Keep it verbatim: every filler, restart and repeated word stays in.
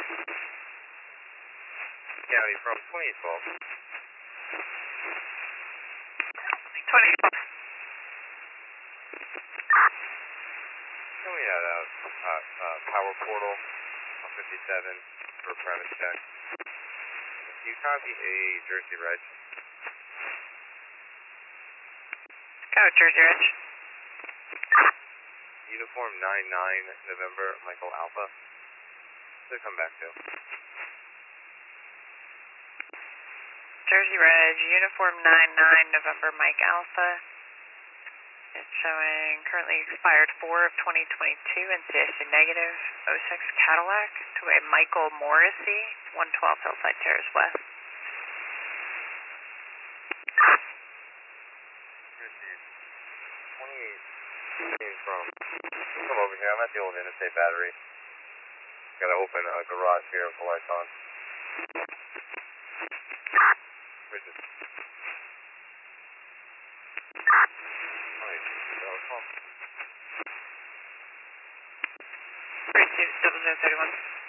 County from twenty twelve. twenty twelve. Can we add a uh, uh, power portal on fifty-seven for a premise check? Can you copy a Jersey Reg? Go, Jersey Reg. Uniform nine nine November, Michael Alpha. So come back to. Jersey Reg, Uniform nine nine November, Mike Alpha. It's showing currently expired four of twenty twenty-two and C I C negative oh six Cadillac to a Michael Morrissey, one twelve Hillside Terrace West. twenty-eight from, come over here, I'm at the old Interstate Battery. Gotta open a garage here with the lights on. Where's this? three two double zero thirty one.